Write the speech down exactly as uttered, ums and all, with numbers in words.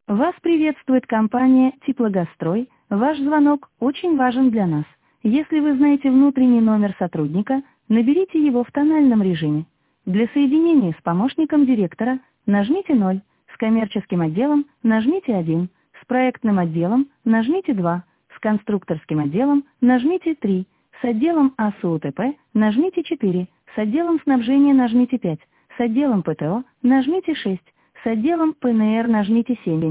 Вас приветствует компания «Теплогазстрой». Ваш звонок очень важен для нас. Если вы знаете внутренний номер сотрудника, наберите его в тональном режиме. Для соединения с помощником директора нажмите ноль, с коммерческим отделом нажмите один, с проектным отделом нажмите два, с конструкторским отделом нажмите три, с отделом АСУТП нажмите четыре, с отделом снабжения нажмите пять, с отделом ПТО нажмите шесть, с отделом ПНР нажмите семь.